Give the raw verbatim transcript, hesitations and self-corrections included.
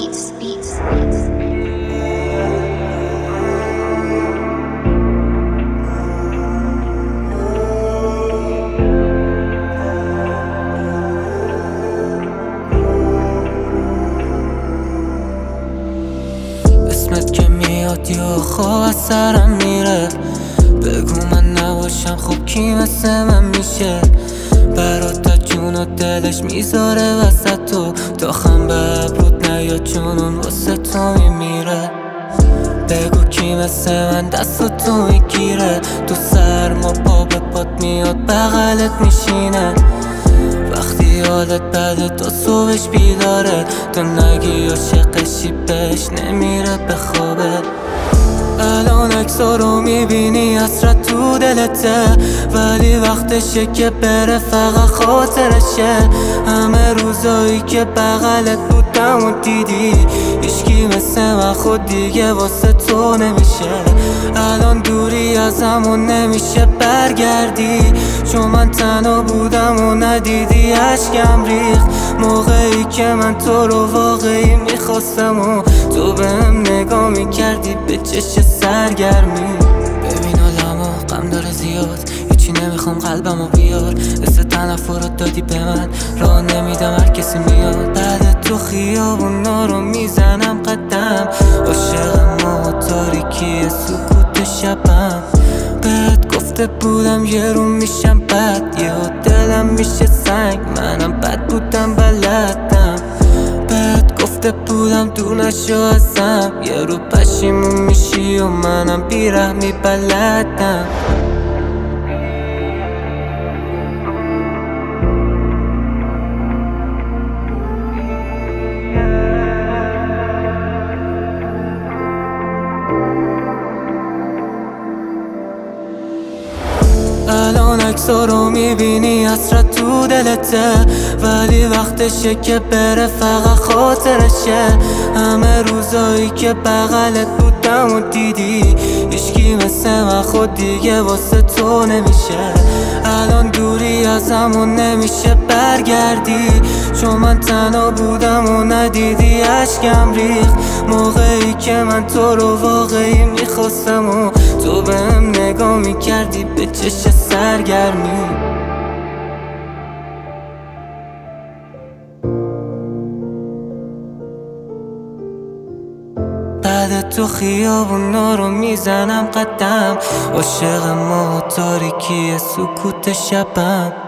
beats, beats, beats. اسمت که میاد یا خواه از سرم میره. بگو من نباشم خب کی مثل من میشه؟ برات جون و دلش میذاره وسط تو، تا خم به ابرود نیاد چون اون واسه تو میمیره. بگو کی مثل من دست تو میگیره، تو سرما پا به پات میاد بغلت میشینه. وقتی حالت بده تو صبحش بیداره، تو نگی عاشقشی بهش نمیره به خوابه. الان اکسا رو میبینی حسرت تو دلته، ولی وقتشه که بره فقط خاطرشه. همه روزایی که بغلت بودم و دیدی هیچکی مثل من خود دیگه واسه تو نمیشه. الان دوری ازمون نمیشه برگردی، چون من تنها بودم و ندیدی اشکم ریخت. موقعی که من تو رو واقعی میخواستم و تو بهم نگاه میکردی به چش سرگرمی. ببین حالمو غم داره زیاد، هیچی نمیخوام قلبمو بیار. حس تنفرت دادی به من، راه نمیدم هر کسی میاد. بعد تو خیابونا رو میزنم قدم، عاشق ما و تاریکی سکوت شبم. بهت گفته بودم یه رو میشم بد، یه دلم میشه سنگ، منم بد بودم بلدم. بهت گفته بودم دور نشو ازم، یه رو پشیمون میشی و منم بیرحمی بلدم. الان اکسا رو میبینی حسرت تو دلته، ولی وقتشه که بره فقط خاطرشه. همه روزایی که بغلت بودم و دیدی هیچکی مثل من خود دیگه واسه تو نمیشه. الان دوری ازمون نمیشه برگردی، چون من تنها بودم و ندیدی اشکم ریخت. موقعی که من تو رو واقعی میخواستم و تو بهم نگاه میکردی به چش سرگرمی. بعد تو خیابونا رو میزنم قدم، عاشق ما و تاریکی سکوت شبم.